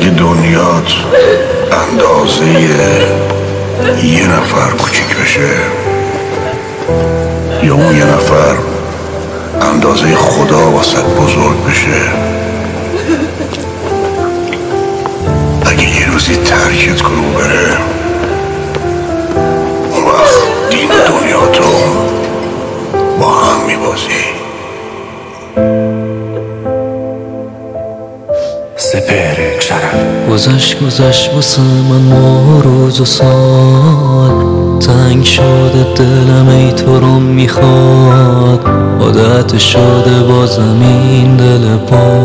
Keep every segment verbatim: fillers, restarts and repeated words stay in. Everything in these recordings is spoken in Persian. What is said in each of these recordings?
اگه دنیات اندازه یه نفر کوچیک بشه، یا اون یه نفر اندازه خدا واسط بزرگ بشه، اگه یه روزی ترکت کنه و بره، اون وقت دین و دنیا تو با هم میبازی. سپهر شرف. گذشت گذشت واسه من ماه روز و سال، تنگ شده دلم ای تو رو میخواد، عادت شده با زمین دل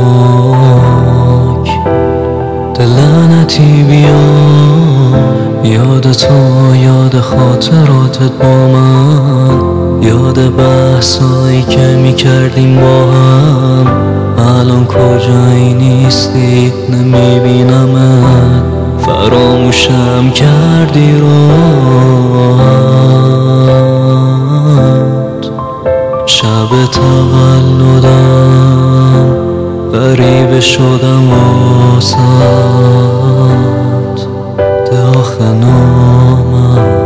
پاک، دلنتی بیا یاد تو، یاد خاطراتت با من، یاد بحثایی که میکردیم با هم، الان کجایی نیستی نمیبینمت، فراموشم کردی راحت، شب تولدم غریبه شدم واسد، ده آخه نامم،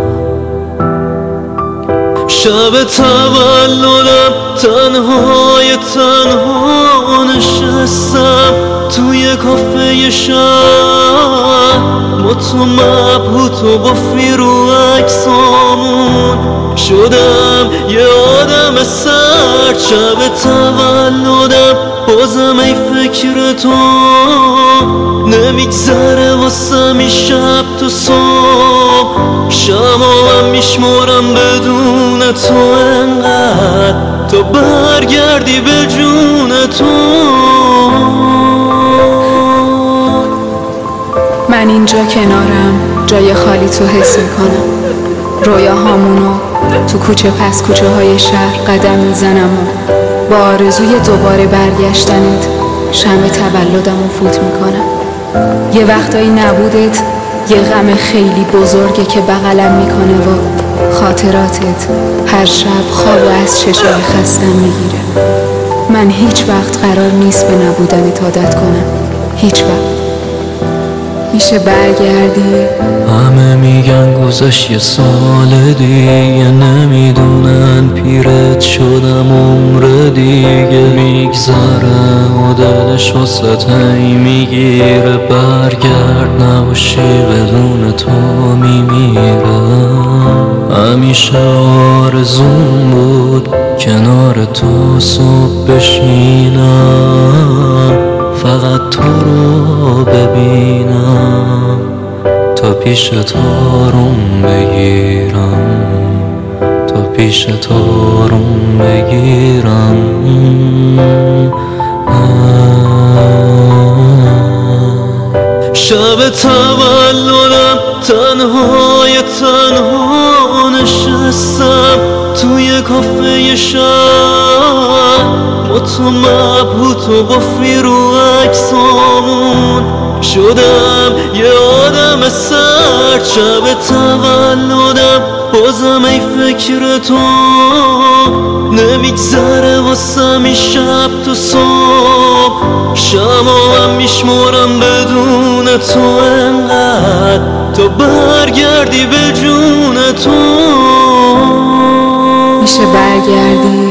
شب تولدم تنهای تنها نشستم توی کافه شهر، با تو مبهوت و قفلی رو عکسامون، شدم یه آدم سرد. شب تولدم بازم ای فکر تو نمیگذره واسم این شب تو صبح، شمام میشمارم بدون تو انقدر تا برگردی به جون تو. من اینجا کنارم جای خالی تو حس میکنم، رویاهامونو تو کوچه پس کوچه های شهر قدم میزنم و با آرزوی دوباره برگشتنت شمع تولدمو فوت میکنم. یه وقتایی نبودت یه غم خیلی بزرگه که بغلم میکنه و خاطراتت هر شب خواب از چشای خستم میگیره. من هیچ وقت قرار نیست به نبودنت عادت کنم، هیچ وقت. میشه برگردی؟ همه میگن گذشت یه سال دیگه، نمیدونن پیرت شدم عمر دیگه میگذره و دلش وسط هی میگیره، برگرد نباشی بدون تو میمیرم. همیشه آرزوم بود کنار تو صبح بشینم، فقط تو رو ببینم، تا پیش تو روم بگیرم، تا پیش تو روم بگیرم. شب تولدم تنهای تنها نشستم توی کافه شهر، با تو مبهوت و قفلی رو عکسامون، شدم یه آدم سرد. شب تولدم بازم ای فکر تو نمیگذره واسم این شب تو صبح، شمام میشمارم بدون تو انقدر تا برگردی به جون تو. میشه برگردی؟